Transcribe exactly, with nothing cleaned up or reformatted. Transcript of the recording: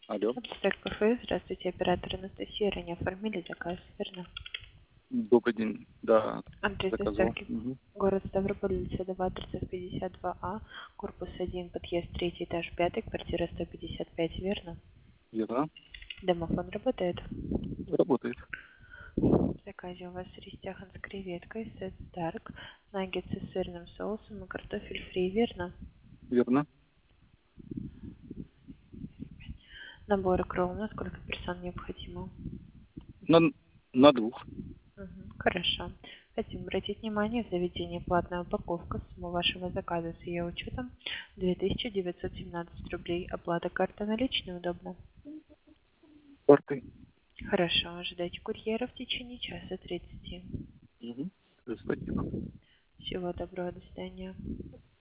Алло. Стек кафе, здравствуйте, оператор Анастасия, ранее оформили заказ, верно? Добрый день. Да, Адрес заказал. доставки Угу. город Ставрополь, улица Новаторцев, пятьдесят два А, корпус один, подъезд третий, этаж пятый, квартира сто пятьдесят пять, верно? Верно. Домофон работает. Работает. В заказе у вас рис тяхан с креветкой, сет дарк, наггетсы с сырным соусом и картофель фри, верно? Верно. Набор икру, на сколько персон необходимо? На, на двух. Мгм, хорошо. Хотим обратить внимание, в заведении платная упаковка, сумма вашего заказа с ее учетом две тысячи девятьсот семнадцать рублей. Оплата карта наличной удобно. Картой. Хорошо, ожидайте курьера в течение часа тридцати. Угу. Спасибо. Всего доброго, до свидания.